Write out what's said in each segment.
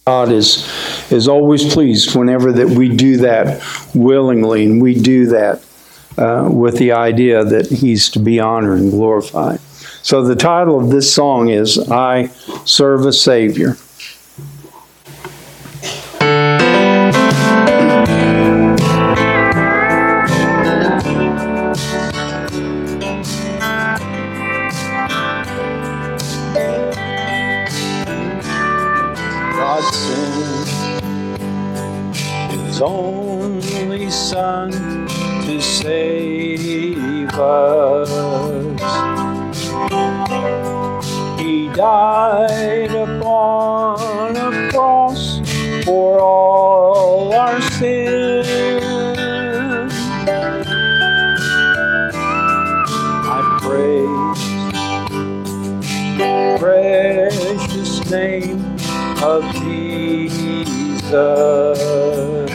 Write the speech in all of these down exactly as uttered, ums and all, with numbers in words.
God is, is always pleased whenever that we do that willingly, and we do that uh, with the idea that He's to be honored and glorified. So the title of this song is, I Serve a Savior. God sent His only Son to save us. He died upon a cross for all our sins. I praise the precious name of Jesus.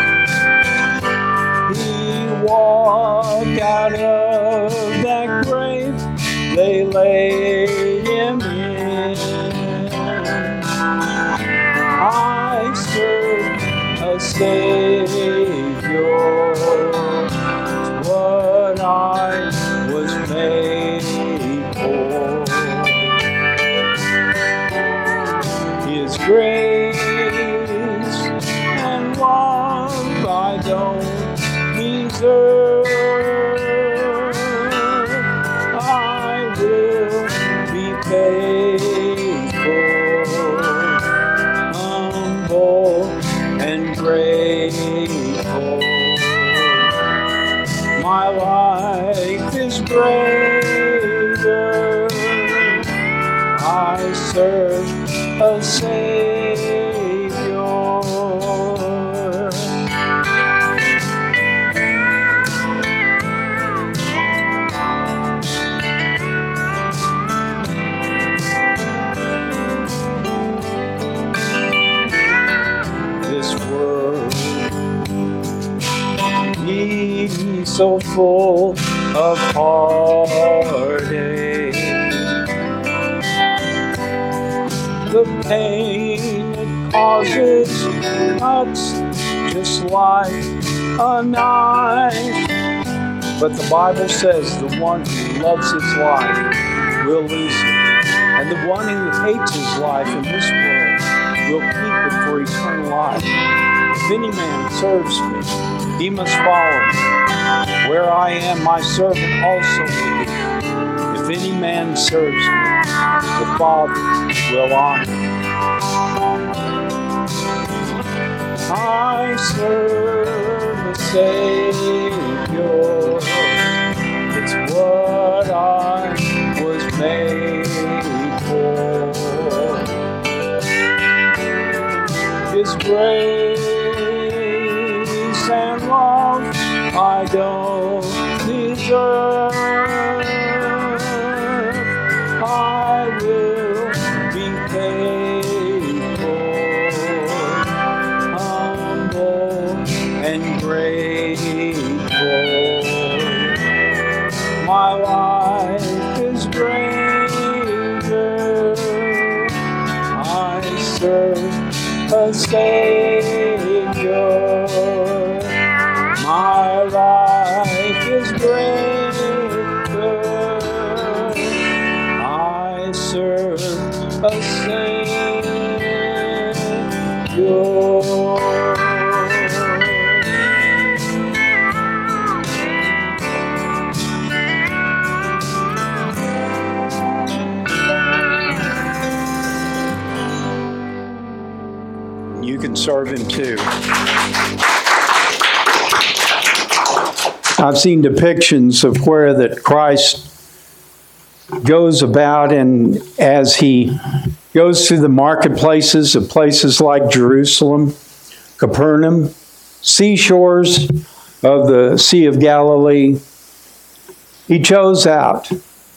He walked out of that grave they laid Him in. I serve a Savior, it's what I was made for. His grace and love I don't deserve. I will be faithful, humble and grateful. My life is greater. I serve a Savior. This world is so full of heartache. The pain it causes cuts just like a knife. But the Bible says the one who loves his life will lose it. And the one who hates his life in this world will keep it for eternal life. If any man serves me, he must follow me. Where I am, my servant also will be. If any man serves me, the Father will honor me. I serve a Savior. It's what I was made for. His grace and love I don't deserve. I will be faithful, humble and grateful. My life is greater. I serve a Savior. My life is greater. I serve a Savior. You can serve Him too. I've seen depictions of where that Christ goes about, and as He goes through the marketplaces of places like Jerusalem, Capernaum, seashores of the Sea of Galilee, He chose out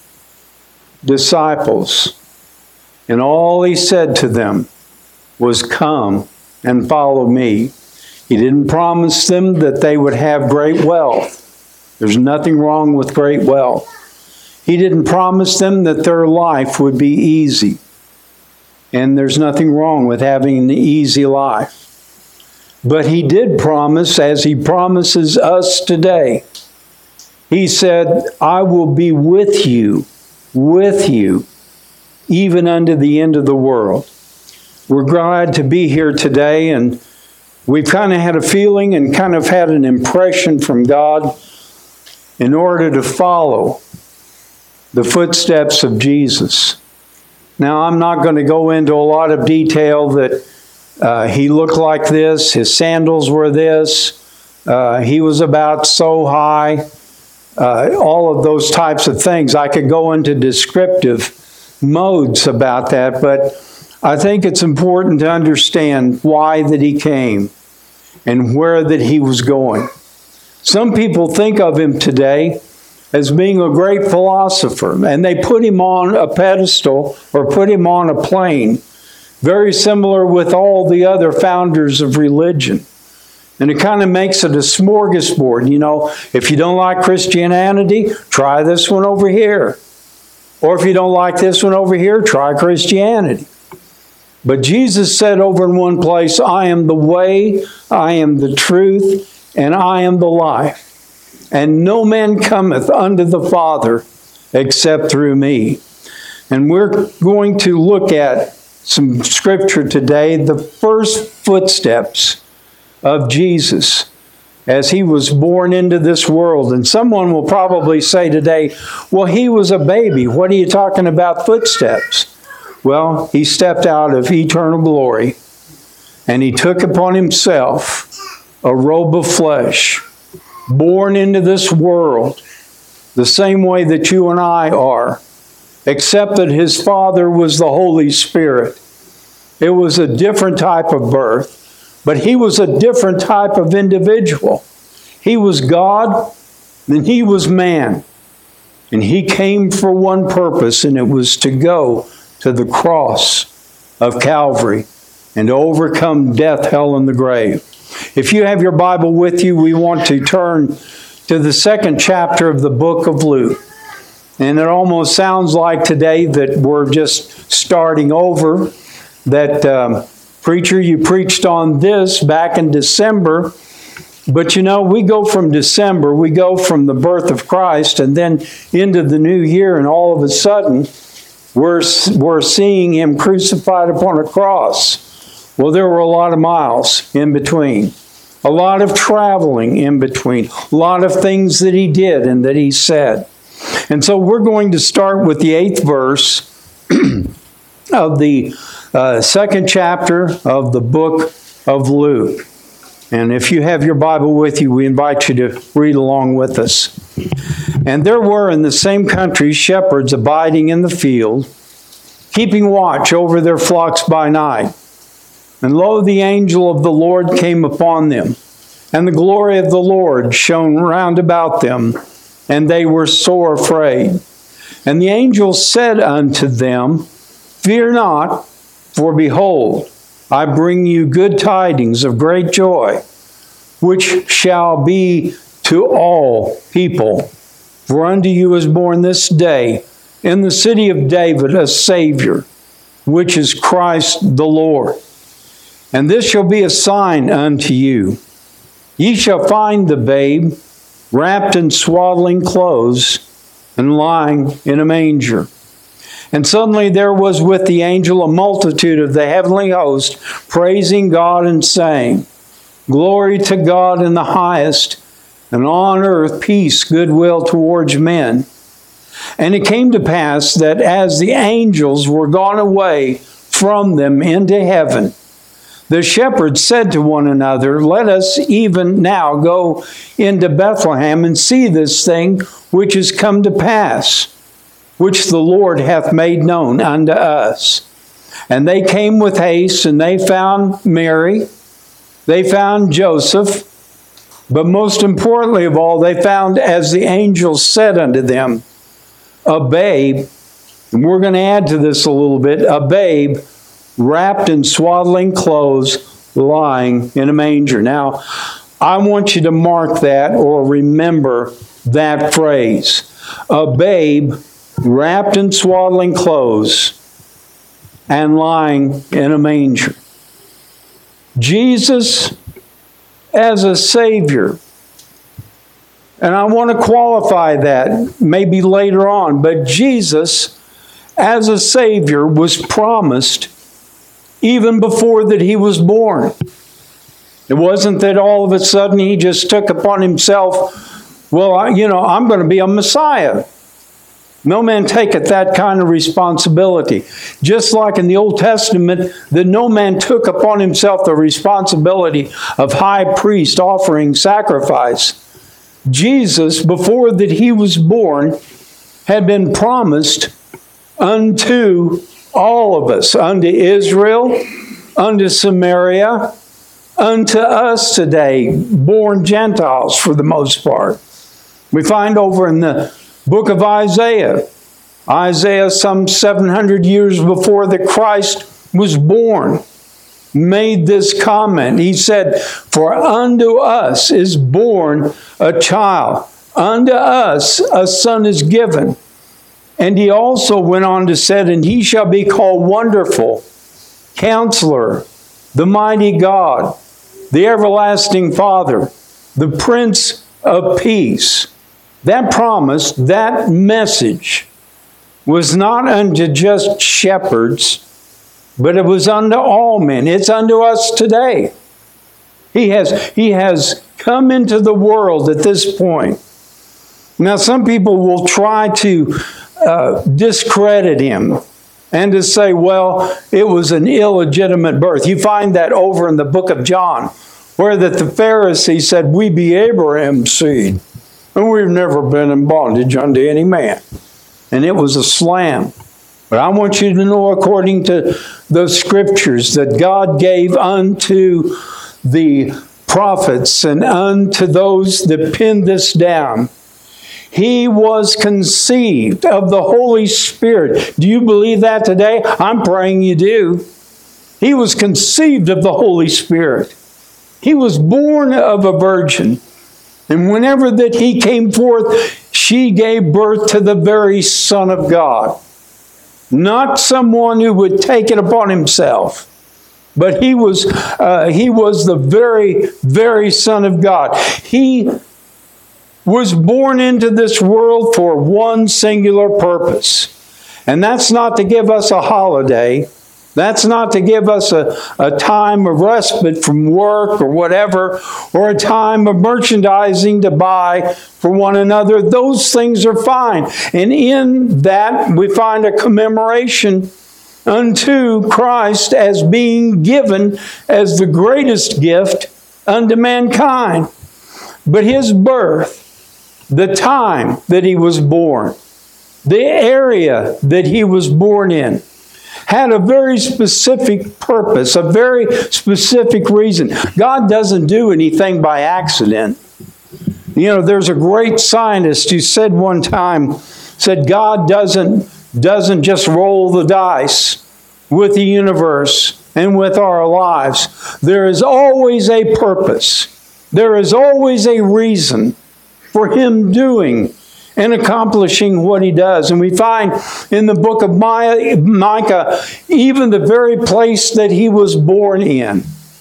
disciples, and all He said to them was, "Come and follow me." He didn't promise them that they would have great wealth. There's nothing wrong with great wealth. He didn't promise them that their life would be easy. And there's nothing wrong with having an easy life. But he did promise, as he promises us today. He said, I will be with you, with you, even unto the end of the world. We're glad to be here today, and we've kind of had a feeling and kind of had an impression from God in order to follow the footsteps of Jesus. Now, I'm not going to go into a lot of detail that uh, he looked like this, his sandals were this, uh, he was about so high, uh, all of those types of things. I could go into descriptive modes about that, but I think it's important to understand why that he came and where that he was going. Some people think of him today as being a great philosopher, and they put him on a pedestal or put him on a plane, very similar with all the other founders of religion. And it kind of makes it a smorgasbord. You know, if you don't like Christianity, try this one over here. Or if you don't like this one over here, try Christianity. But Jesus said over in one place, I am the way, I am the truth, and I am the life. And no man cometh unto the Father except through me. And we're going to look at some scripture today, the first footsteps of Jesus as he was born into this world. And someone will probably say today, well, he was a baby. What are you talking about footsteps? Well, he stepped out of eternal glory and he took upon himself a robe of flesh, born into this world the same way that you and I are, except that his father was the Holy Spirit. It was a different type of birth, but he was a different type of individual. He was God, and he was man. And he came for one purpose, and it was to go to the cross of Calvary and to overcome death, hell, and the grave. If you have your Bible with you, we want to turn to the second chapter of the book of Luke. And it almost sounds like today that we're just starting over, that um, preacher, you preached on this back in December. But you know, we go from December, we go from the birth of Christ and then into the new year, and all of a sudden, we're, we're seeing him crucified upon a cross. Well, there were a lot of miles in between, a lot of traveling in between, a lot of things that he did and that he said. And so we're going to start with the eighth verse of the uh, second chapter of the book of Luke. And if you have your Bible with you, we invite you to read along with us. And there were in the same country shepherds abiding in the field, keeping watch over their flocks by night. And lo, the angel of the Lord came upon them, and the glory of the Lord shone round about them, and they were sore afraid. And the angel said unto them, Fear not, for behold, I bring you good tidings of great joy, which shall be to all people. For unto you is born this day in the city of David a Savior, which is Christ the Lord. And this shall be a sign unto you. Ye shall find the babe wrapped in swaddling clothes and lying in a manger. And suddenly there was with the angel a multitude of the heavenly host, praising God and saying, Glory to God in the highest, and on earth peace, goodwill towards men. And it came to pass that as the angels were gone away from them into heaven, the shepherds said to one another, Let us even now go into Bethlehem and see this thing which is come to pass, which the Lord hath made known unto us. And they came with haste, and they found Mary, they found Joseph, but most importantly of all, they found, as the angel said unto them, a babe, and we're going to add to this a little bit, a babe wrapped in swaddling clothes, lying in a manger. Now, I want you to mark that or remember that phrase. A babe wrapped in swaddling clothes and lying in a manger. Jesus as a Savior. And I want to qualify that maybe later on, but Jesus as a Savior was promised even before that He was born. It wasn't that all of a sudden He just took upon Himself, well, I, you know, I'm going to be a Messiah. No man taketh that kind of responsibility. Just like in the Old Testament, that no man took upon himself the responsibility of high priest offering sacrifice. Jesus, before that He was born, had been promised unto all of us, unto Israel, unto Samaria, unto us today, born Gentiles for the most part. We find over in the book of Isaiah, Isaiah some seven hundred years before that Christ was born, made this comment. He said, "For unto us is born a child, unto us a son is given." And he also went on to say, "And he shall be called Wonderful, Counselor, the Mighty God, the Everlasting Father, the Prince of Peace." That promise, that message, was not unto just shepherds, but it was unto all men. It's unto us today. He has, he has come into the world at this point. Now, some people will try to uh, discredit Him and to say, well, it was an illegitimate birth. You find that over in the book of John, where that the Pharisees said, "We be Abraham's seed, and we've never been in bondage unto any man." And it was a slam. But I want you to know, according to the Scriptures, that God gave unto the prophets and unto those that pinned this down, He was conceived of the Holy Spirit. Do you believe that today? I'm praying you do. He was conceived of the Holy Spirit. He was born of a virgin. And whenever that He came forth, she gave birth to the very Son of God. Not someone who would take it upon himself, but He was, uh, he was the very, very Son of God. He was born into this world for one singular purpose. And that's not to give us a holiday. That's not to give us a, a time of respite from work or whatever, or a time of merchandising to buy for one another. Those things are fine. And in that, we find a commemoration unto Christ as being given as the greatest gift unto mankind. But His birth, the time that He was born, the area that He was born in, had a very specific purpose, a very specific reason. God doesn't do anything by accident. You know, there's a great scientist who said one time, said God doesn't, doesn't just roll the dice with the universe and with our lives. There is always a purpose. There is always a reason for Him doing and accomplishing what He does. And we find in the book of Micah, even the very place that He was born in,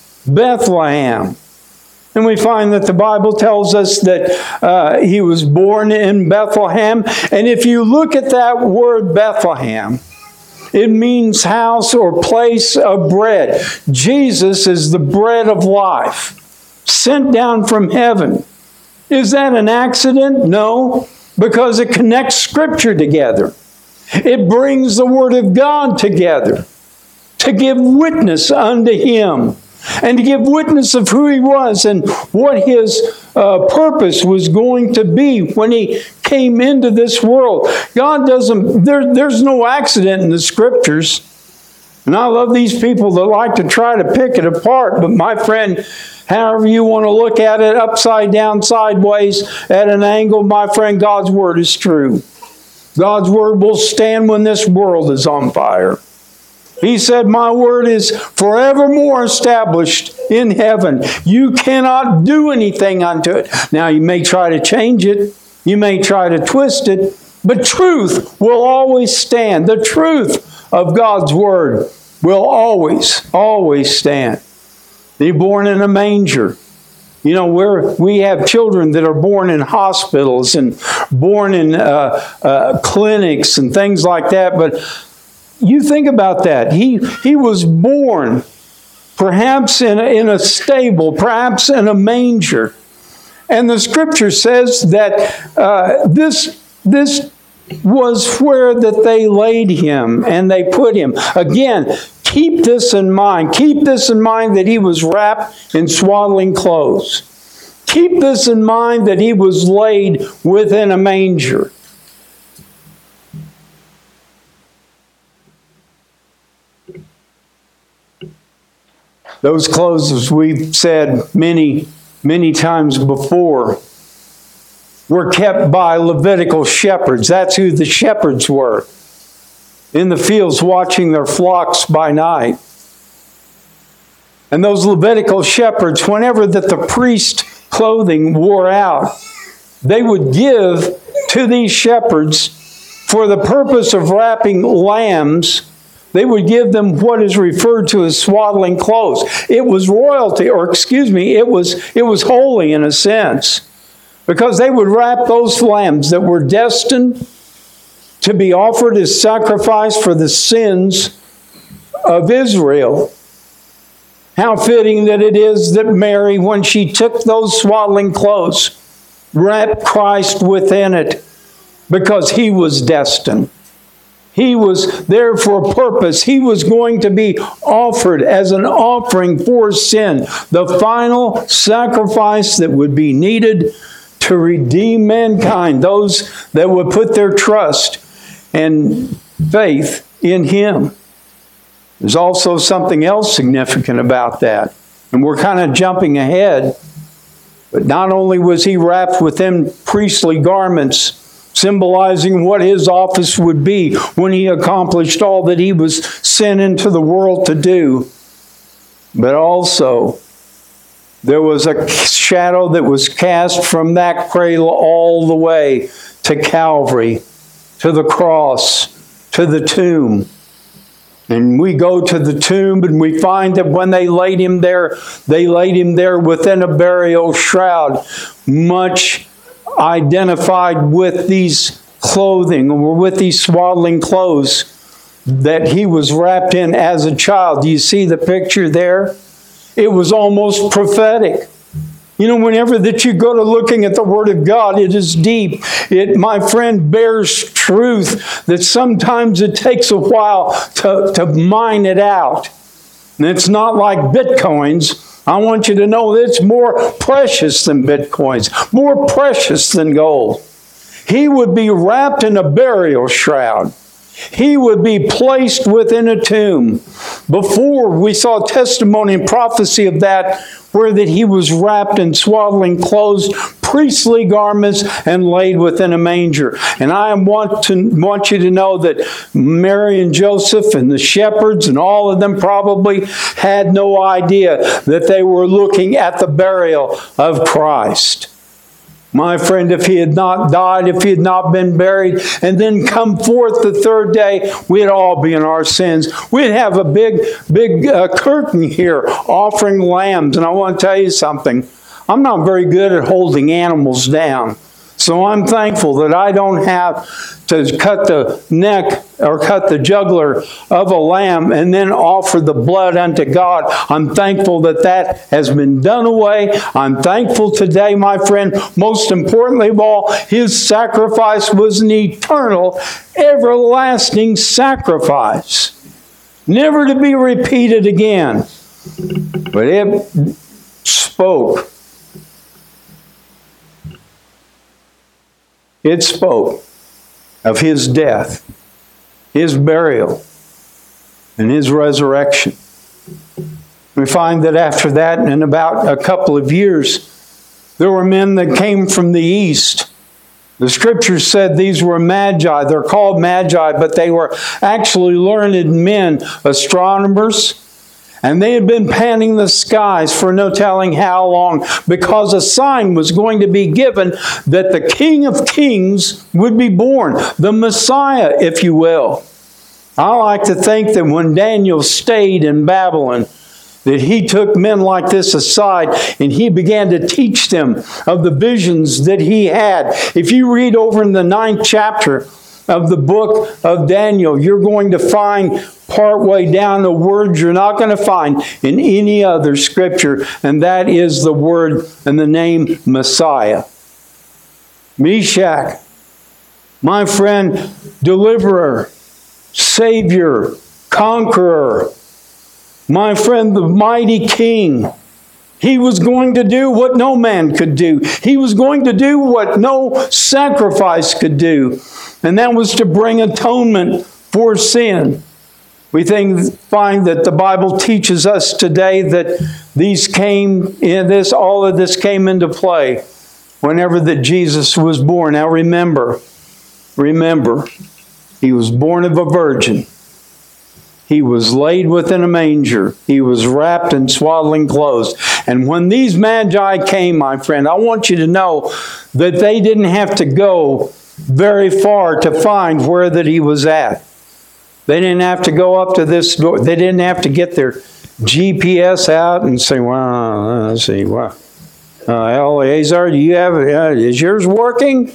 Bethlehem. And we find that the Bible tells us that uh, He was born in Bethlehem. And if you look at that word Bethlehem, it means house or place of bread. Jesus is the bread of life, sent down from heaven. Is that an accident? No. Because it connects Scripture together. It brings the Word of God together to give witness unto Him and to give witness of who He was and what His uh, purpose was going to be when He came into this world. God doesn't, there, there's no accident in the Scriptures. And I love these people that like to try to pick it apart, but my friend, however you want to look at it, upside down, sideways, at an angle, my friend, God's Word is true. God's Word will stand when this world is on fire. He said, "My Word is forevermore established in heaven." You cannot do anything unto it. Now, you may try to change it. You may try to twist it. But truth will always stand. The truth of God's Word will always, always stand. He's born in a manger. You know, we're, we have children that are born in hospitals and born in uh, uh, clinics and things like that. But you think about that. He, he was born perhaps in a, in a stable, perhaps in a manger. And the scripture says that uh, this, this was where that they laid him and they put him. Again, keep this in mind. Keep this in mind that he was wrapped in swaddling clothes. Keep this in mind that he was laid within a manger. Those clothes, as we've said many, many times before, were kept by Levitical shepherds. That's who the shepherds were, in the fields watching their flocks by night. And those Levitical shepherds, whenever that the priest clothing wore out, they would give to these shepherds for the purpose of wrapping lambs. They would give them what is referred to as swaddling clothes. It was royalty, or excuse me, it was, it was holy in a sense, because they would wrap those lambs that were destined to be offered as sacrifice for the sins of Israel. How fitting that it is that Mary, when she took those swaddling clothes, wrapped Christ within it, because he was destined. He was there for a purpose. He was going to be offered as an offering for sin, the final sacrifice that would be needed to redeem mankind, those that would put their trust and faith in him. There's also something else significant about that. And we're kind of jumping ahead. But not only was he wrapped within priestly garments, symbolizing what his office would be when he accomplished all that he was sent into the world to do, but also there was a shadow that was cast from that cradle all the way to Calvary, to the cross, to the tomb. And we go to the tomb and we find that when they laid him there, they laid him there within a burial shroud, much identified with these clothing, or with these swaddling clothes that he was wrapped in as a child. Do you see the picture there? It was almost prophetic. You know, whenever that you go to looking at the Word of God, it is deep. It, my friend, bears truth that sometimes it takes a while to, to mine it out. And it's not like Bitcoins. I want you to know that it's more precious than Bitcoins, more precious than gold. He would be wrapped in a burial shroud. He would be placed within a tomb. Before, we saw testimony and prophecy of that, where that he was wrapped in swaddling clothes, priestly garments, and laid within a manger. And I want to want you to know that Mary and Joseph and the shepherds and all of them probably had no idea that they were looking at the burial of Christ. My friend, if he had not died, if he had not been buried, and then come forth the third day, we'd all be in our sins. We'd have a big, big uh, curtain here offering lambs. And I want to tell you something. I'm not very good at holding animals down. So I'm thankful that I don't have to cut the neck or cut the jugular of a lamb and then offer the blood unto God. I'm thankful that that has been done away. I'm thankful today, my friend, most importantly of all, his sacrifice was an eternal, everlasting sacrifice, never to be repeated again. But it spoke. It spoke of his death, his burial, and his resurrection. We find that after that, in about a couple of years, there were men that came from the east. The scriptures said these were magi. They're called magi, but they were actually learned men, astronomers. And they had been panning the skies for no telling how long, because a sign was going to be given that the King of Kings would be born, the Messiah, if you will. I like to think that when Daniel stayed in Babylon, that he took men like this aside and he began to teach them of the visions that he had. If you read over in the ninth chapter of the book of Daniel, you're going to find partway down the word you're not going to find in any other scripture, and that is the word and the name Messiah. Meshach, my friend, deliverer, Savior, conqueror, my friend, the mighty King. He was going to do what no man could do. He was going to do what no sacrifice could do. And that was to bring atonement for sin. We think, find that the Bible teaches us today that these came in this, all of this came into play whenever that Jesus was born. Now remember, remember, he was born of a virgin. He was laid within a manger. He was wrapped in swaddling clothes. And when these magi came, my friend, I want you to know that they didn't have to go very far to find where that he was at. They didn't have to go up to this door. They didn't have to get their G P S out and say, well, let's see, well, uh, Eleazar, do you have, uh, is yours working?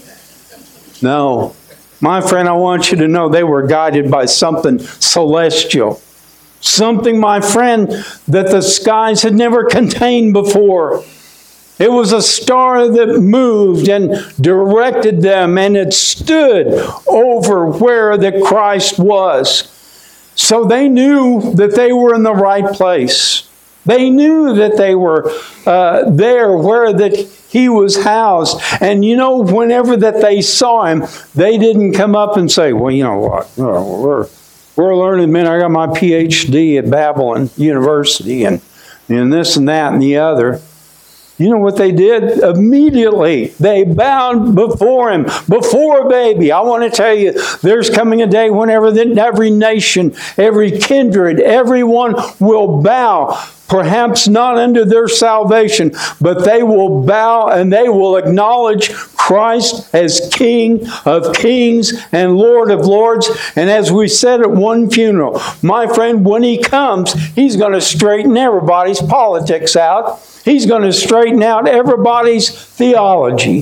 No. My friend, I want you to know they were guided by something celestial. Something, my friend, that the skies had never contained before. It was a star that moved and directed them, and it stood over where the Christ was. So they knew that they were in the right place. They knew that they were uh, there where that he was housed. And you know, whenever that they saw him, they didn't come up and say, well, you know what, oh, we're, we're learning men. I got my P H D at Babylon University and, and this and that and the other. You know what they did? Immediately, they bowed before him, before a baby. I want to tell you, there's coming a day whenever every nation, every kindred, everyone will bow. Perhaps not unto their salvation, but they will bow and they will acknowledge Christ as King of kings and Lord of lords. And as we said at one funeral, my friend, when he comes, he's going to straighten everybody's politics out. He's going to straighten out everybody's theology.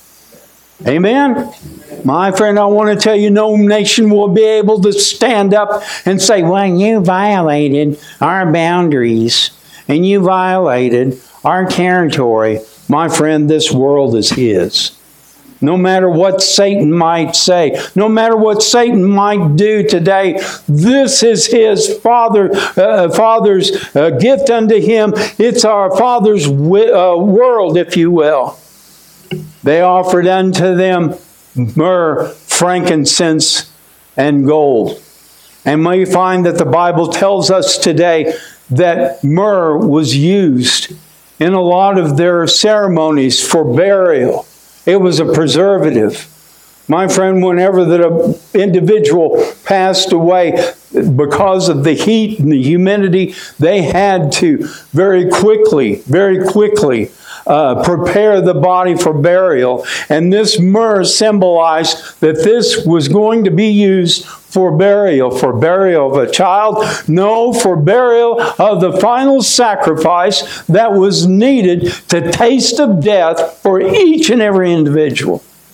Amen? My friend, I want to tell you, no nation will be able to stand up and say, well, you violated our boundaries and you violated our territory. My friend, this world is his. No matter what Satan might say, no matter what Satan might do today, this is his Father, uh, Father's uh, gift unto him. It's our Father's wi- uh, world, if you will. They offered unto them myrrh, frankincense, and gold. And we find that the Bible tells us today that myrrh was used in a lot of their ceremonies for burial. It was a preservative. My friend, whenever that individual passed away, because of the heat and the humidity, they had to very quickly, very quickly uh, prepare the body for burial. And this myrrh symbolized that this was going to be used for burial. For burial of a child? No, for burial of the final sacrifice that was needed to taste of death for each and every individual.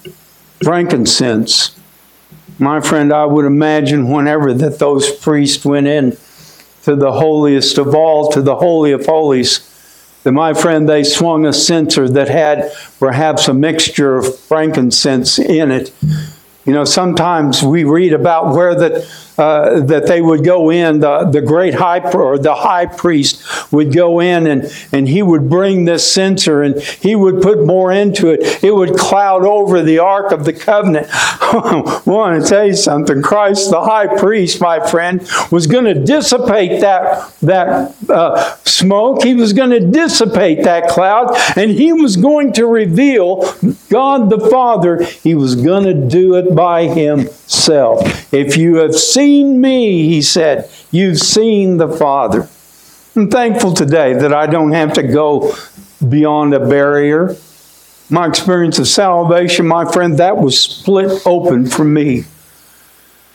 Frankincense. My friend, I would imagine whenever that those priests went in to the holiest of all, to the Holy of Holies, that my friend, they swung a censer that had perhaps a mixture of frankincense in it. You know, sometimes we read about where that uh, that they would go in, the, the great high or the high priest would go in and, and he would bring this censer and he would put more into it. It would cloud over the Ark of the Covenant. I want to tell you something. Christ, the high priest, my friend, was going to dissipate that, that uh, smoke. He was going to dissipate that cloud and he was going to reveal God the Father. He was going to do it by himself. If you have seen me, he said, you've seen the Father. I'm thankful today that I don't have to go beyond a barrier. My experience of salvation, my friend, that was split open for me.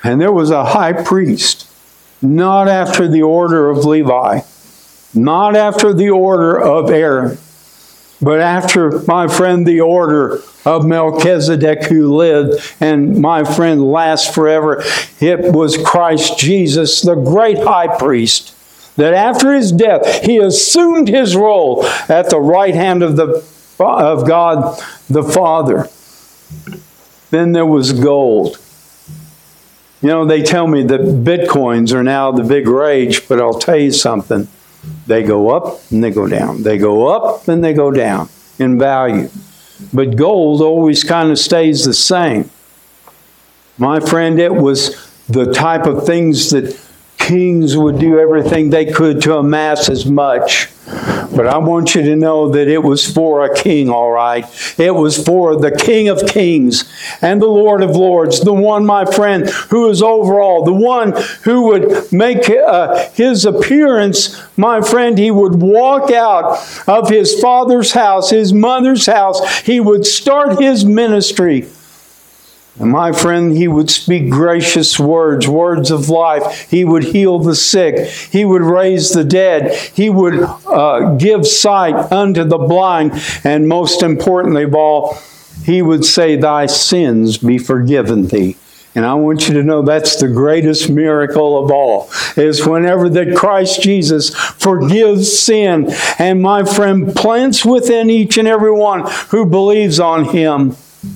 And there was a high priest, not after the order of Levi, not after the order of Aaron, but after, my friend, the order of Melchizedek, who lived, and my friend, lasts forever. It was Christ Jesus, the great high priest, that after his death, he assumed his role at the right hand of, the, of God the Father. Then there was gold. You know, they tell me that bitcoins are now the big rage, but I'll tell you something. They go up and they go down. They go up and they go down in value. But gold always kind of stays the same. My friend, it was the type of things that kings would do everything they could to amass as much. But I want you to know that it was for a king, all right? It was for the King of Kings and the Lord of Lords, the one, my friend, who is over all, the one who would make uh, his appearance, my friend. He would walk out of his father's house, his mother's house. He would start his ministry. And my friend, he would speak gracious words, words of life. He would heal the sick. He would raise the dead. He would uh, give sight unto the blind. And most importantly of all, he would say, thy sins be forgiven thee. And I want you to know that's the greatest miracle of all, is whenever that Christ Jesus forgives sin. And my friend, plants within each and every one who believes on him.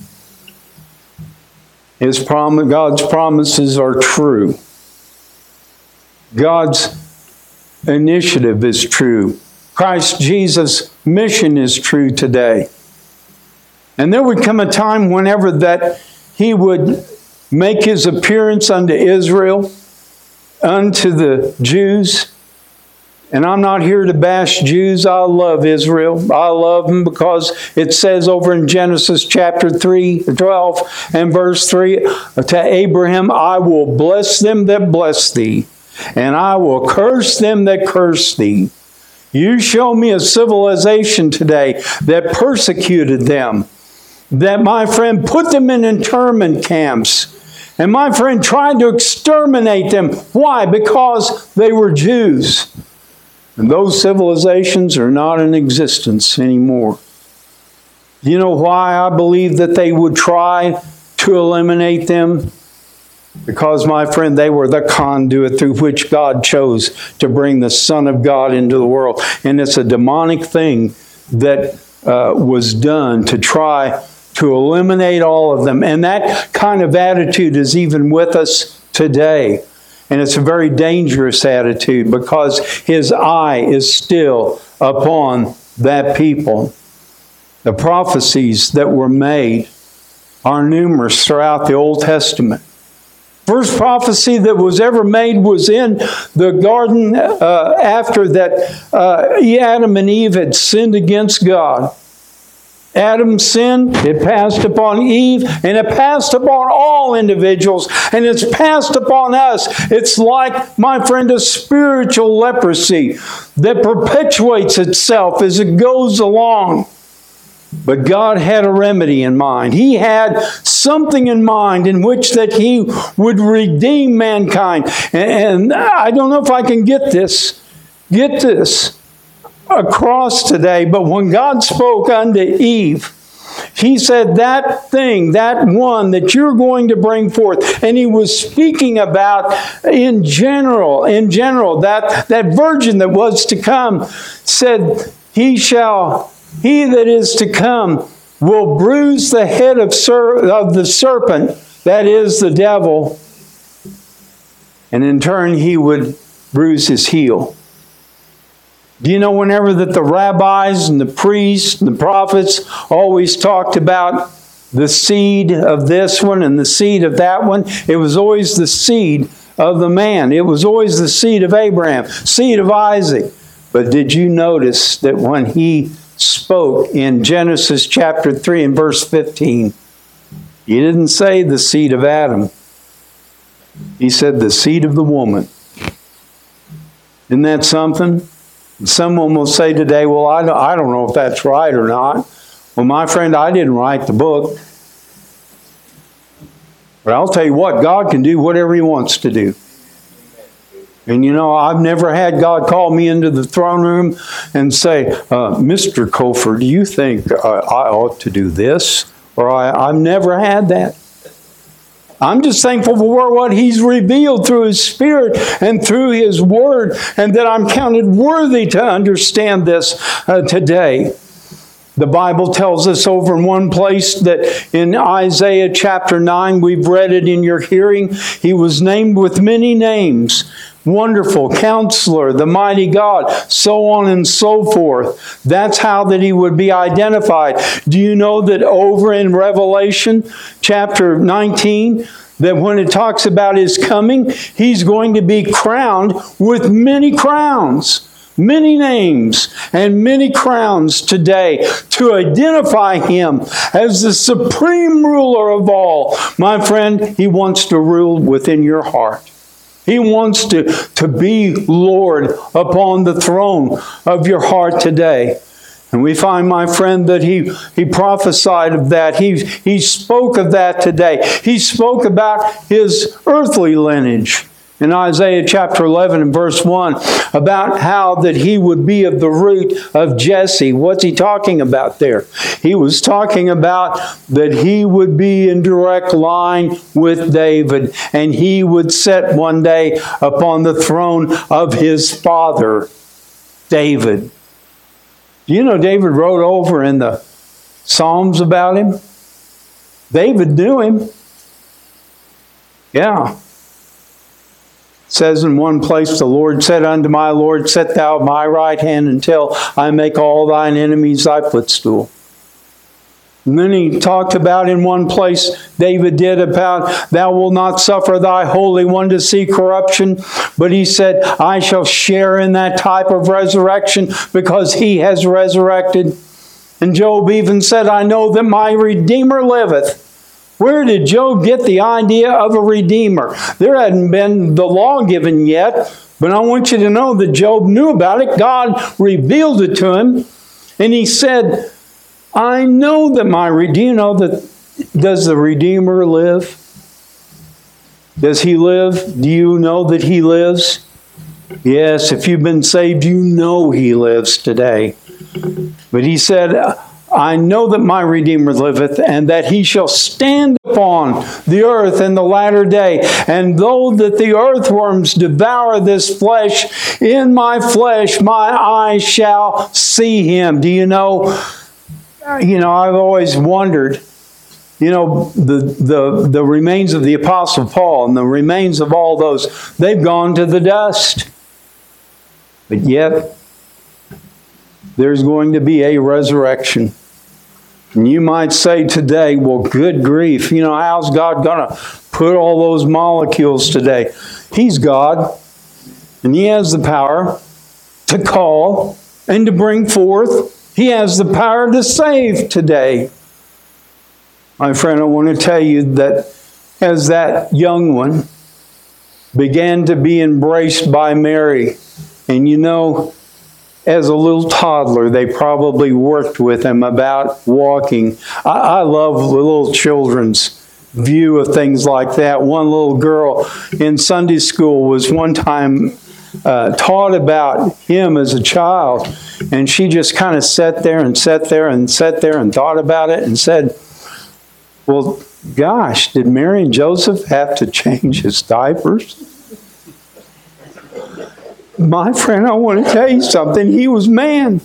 His prom- God's promises are true. God's initiative is true. Christ Jesus' mission is true today. And there would come a time whenever that he would make his appearance unto Israel, unto the Jews. And I'm not here to bash Jews. I love Israel. I love them because it says over in Genesis chapter three, twelve and verse three, to Abraham, I will bless them that bless thee, and I will curse them that curse thee. You show me a civilization today that persecuted them, that, my friend, put them in internment camps. And my friend tried to exterminate them. Why? Because they were Jews. And those civilizations are not in existence anymore. You know why I believe that they would try to eliminate them? Because, my friend, they were the conduit through which God chose to bring the Son of God into the world. And it's a demonic thing that uh, was done to try to eliminate all of them. And that kind of attitude is even with us today. And it's a very dangerous attitude because his eye is still upon that people. The prophecies that were made are numerous throughout the Old Testament. First prophecy that was ever made was in the garden uh, after that uh, Adam and Eve had sinned against God. Adam sinned, it passed upon Eve, and it passed upon all individuals, and it's passed upon us. It's like, my friend, a spiritual leprosy that perpetuates itself as it goes along. But God had a remedy in mind. He had something in mind in which that He would redeem mankind. And I don't know if I can get this, get this across today, but when God spoke unto Eve, He said that thing, that one that you're going to bring forth, and He was speaking about in general, in general, that, that virgin that was to come, said, He shall, he that is to come will bruise the head of, ser- of the serpent, that is the devil, and in turn he would bruise his heel. Do you know whenever that the rabbis and the priests and the prophets always talked about the seed of this one and the seed of that one? It was always the seed of the man. It was always the seed of Abraham, seed of Isaac. But did you notice that when he spoke in Genesis chapter three and verse fifteen, he didn't say the seed of Adam. He said the seed of the woman. Isn't that something? Someone will say today, well, I don't, I don't know if that's right or not. Well, my friend, I didn't write the book. But I'll tell you what, God can do whatever He wants to do. And you know, I've never had God call me into the throne room and say, uh, Mister Cofer, do you think uh, I ought to do this? Or I, I've never had that. I'm just thankful for what He's revealed through His Spirit and through His Word, and that I'm counted worthy to understand this uh, today. The Bible tells us over in one place that in Isaiah chapter nine, we've read it in your hearing, He was named with many names. Wonderful Counselor, the Mighty God, so on and so forth. That's how that He would be identified. Do you know that over in Revelation chapter nineteen, that when it talks about His coming, He's going to be crowned with many crowns. Many names and many crowns today to identify Him as the supreme ruler of all. My friend, He wants to rule within your heart. He wants to, to be Lord upon the throne of your heart today. And we find, my friend, that he, he prophesied of that. He, he spoke of that today. He spoke about His earthly lineage. In Isaiah chapter eleven and verse one, about how that He would be of the root of Jesse. What's He talking about there? He was talking about that He would be in direct line with David, and He would sit one day upon the throne of his father, David. You know, David wrote over in the Psalms about him. David knew him. Yeah. It says in one place, the Lord said unto my Lord, set thou at my right hand until I make all thine enemies thy footstool. And then he talked about in one place, David did, about thou wilt not suffer thy Holy One to see corruption. But he said, I shall share in that type of resurrection because He has resurrected. And Job even said, I know that my Redeemer liveth. Where did Job get the idea of a Redeemer? There hadn't been the law given yet, but I want you to know that Job knew about it. God revealed it to him, and he said, I know that my Redeemer, you know that, does the Redeemer live? Does He live? Do you know that He lives? Yes, if you've been saved, you know He lives today. But he said, I know that my Redeemer liveth, and that He shall stand upon the earth in the latter day. And though that the earthworms devour this flesh, in my flesh my eyes shall see Him. Do you know, you know, I've always wondered, you know, the, the, the remains of the Apostle Paul and the remains of all those, they've gone to the dust. But yet, there's going to be a resurrection. And you might say today, well, good grief, you know, how's God going to put all those molecules today? He's God, and He has the power to call and to bring forth. He has the power to save today. My friend, I want to tell you that as that young one began to be embraced by Mary, and you know, as a little toddler, they probably worked with him about walking. I, I love little children's view of things like that. One little girl in Sunday school was one time uh, taught about him as a child, and she just kind of sat there and sat there and sat there and thought about it and said, well, gosh, did Mary and Joseph have to change His diapers? My friend, I want to tell you something. He was man.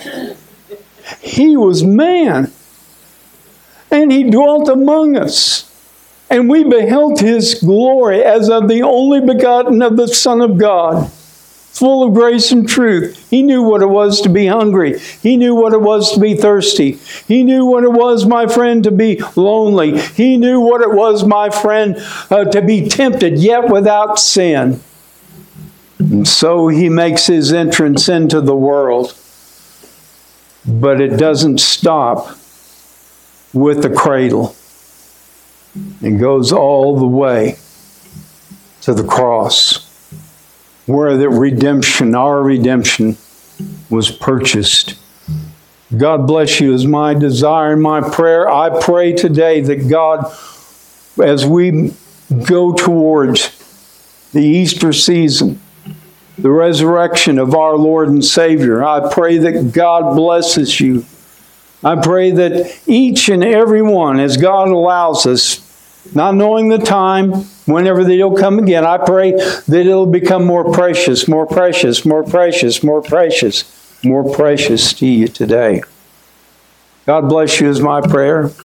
He was man. And He dwelt among us. And we beheld His glory as of the only begotten of the Son of God, full of grace and truth. He knew what it was to be hungry. He knew what it was to be thirsty. He knew what it was, my friend, to be lonely. He knew what it was, my friend, uh, to be tempted, yet without sin. And so He makes His entrance into the world. But it doesn't stop with the cradle. It goes all the way to the cross, where the redemption, our redemption, was purchased. God bless you is my desire and my prayer. I pray today that God as we go towards the Easter season, the resurrection of our Lord and Savior. I pray that God blesses you. I pray that each and every one, as God allows us, not knowing the time, whenever they'll come again, I pray that it'll become more precious, more precious, more precious, more precious, more precious to you today. God bless you is my prayer.